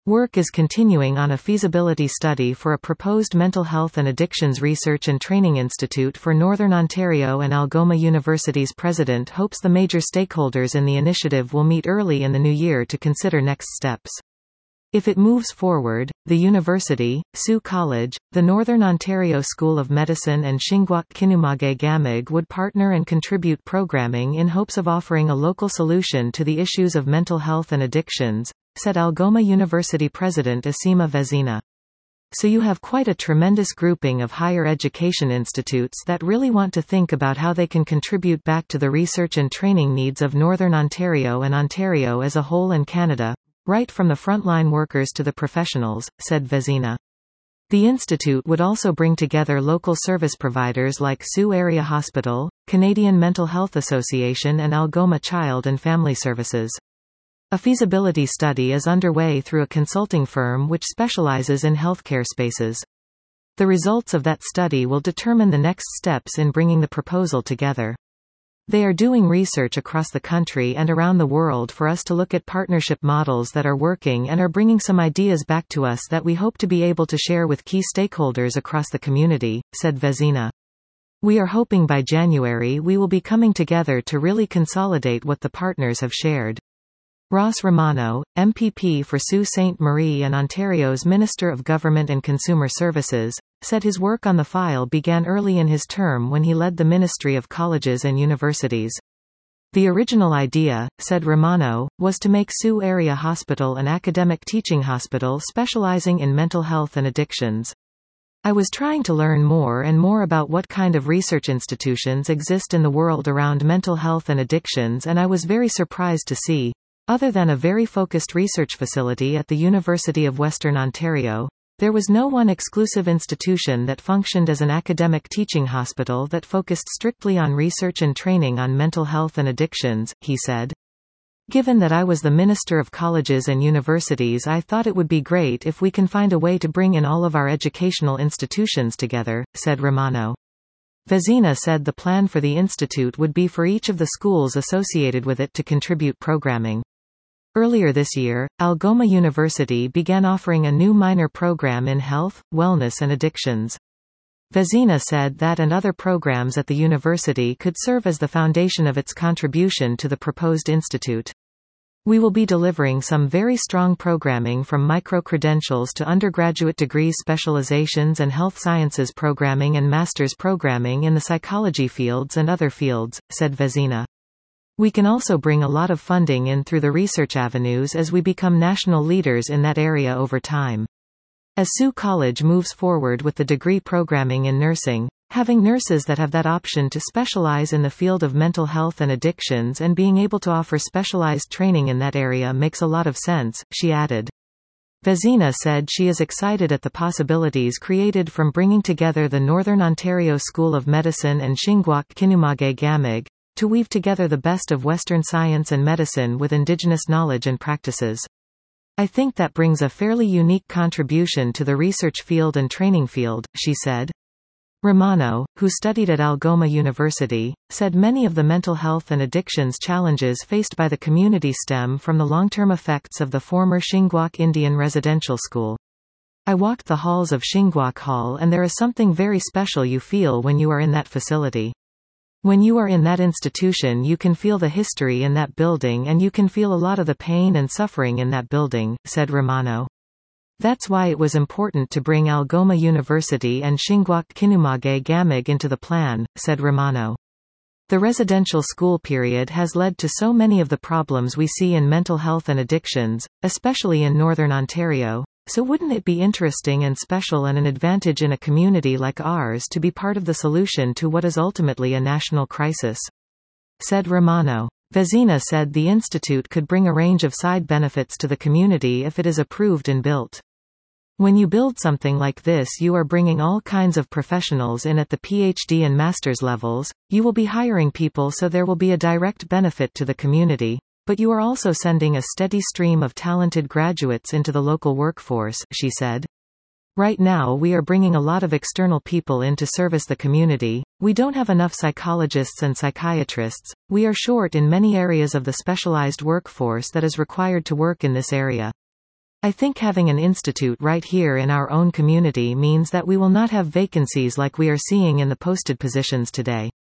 Work is continuing on a feasibility study for a proposed mental health and addictions research and training institute for Northern Ontario, and Algoma University's president hopes the major stakeholders in the initiative will meet early in the new year to consider next steps. If it moves forward, the university, Sault College, the Northern Ontario School of Medicine and Shingwak Kinumage Gamig would partner and contribute programming in hopes of offering a local solution to the issues of mental health and addictions, said Algoma University President Asima Vezina. So you have quite a tremendous grouping of higher education institutes that really want to think about how they can contribute back to the research and training needs of Northern Ontario and Ontario as a whole and Canada, right from the frontline workers to the professionals, said Vezina. The institute would also bring together local service providers like Sault Area Hospital, Canadian Mental Health Association and Algoma Child and Family Services. A feasibility study is underway through a consulting firm which specializes in healthcare spaces. The results of that study will determine the next steps in bringing the proposal together. They are doing research across the country and around the world for us to look at partnership models that are working and are bringing some ideas back to us that we hope to be able to share with key stakeholders across the community, said Vezina. We are hoping by January we will be coming together to really consolidate what the partners have shared. Ross Romano, MPP for Sault Ste. Marie and Ontario's Minister of Government and Consumer Services, said his work on the file began early in his term when he led the Ministry of Colleges and Universities. The original idea, said Romano, was to make Sault Area Hospital an academic teaching hospital specializing in mental health and addictions. I was trying to learn more and more about what kind of research institutions exist in the world around mental health and addictions, and I was very surprised to see, other than a very focused research facility at the University of Western Ontario, there was no one exclusive institution that functioned as an academic teaching hospital that focused strictly on research and training on mental health and addictions, he said. Given that I was the Minister of Colleges and Universities, I thought it would be great if we can find a way to bring in all of our educational institutions together, said Romano. Vezina said the plan for the institute would be for each of the schools associated with it to contribute programming. Earlier this year, Algoma University began offering a new minor program in health, wellness and addictions. Vezina said that and other programs at the university could serve as the foundation of its contribution to the proposed institute. We will be delivering some very strong programming from micro-credentials to undergraduate degree specializations and health sciences programming and master's programming in the psychology fields and other fields, said Vezina. We can also bring a lot of funding in through the research avenues as we become national leaders in that area over time. As Sault College moves forward with the degree programming in nursing, having nurses that have that option to specialize in the field of mental health and addictions and being able to offer specialized training in that area makes a lot of sense, she added. Vezina said she is excited at the possibilities created from bringing together the Northern Ontario School of Medicine and Shingwak Kinumage Gamig, to weave together the best of Western science and medicine with Indigenous knowledge and practices. I think that brings a fairly unique contribution to the research field and training field, she said. Romano, who studied at Algoma University, said many of the mental health and addictions challenges faced by the community stem from the long-term effects of the former Shingwak Indian Residential School. I walked the halls of Shingwak Hall and there is something very special you feel when you are in that facility. When you are in that institution you can feel the history in that building and you can feel a lot of the pain and suffering in that building, said Romano. That's why it was important to bring Algoma University and Shingwak Kinumage Gamig into the plan, said Romano. The residential school period has led to so many of the problems we see in mental health and addictions, especially in Northern Ontario. So wouldn't it be interesting and special and an advantage in a community like ours to be part of the solution to what is ultimately a national crisis? Said Romano. Vezina said the institute could bring a range of side benefits to the community if it is approved and built. When you build something like this you are bringing all kinds of professionals in at the PhD and master's levels, you will be hiring people so there will be a direct benefit to the community. But you are also sending a steady stream of talented graduates into the local workforce, she said. Right now we are bringing a lot of external people in to service the community. We don't have enough psychologists and psychiatrists. We are short in many areas of the specialized workforce that is required to work in this area. I think having an institute right here in our own community means that we will not have vacancies like we are seeing in the posted positions today.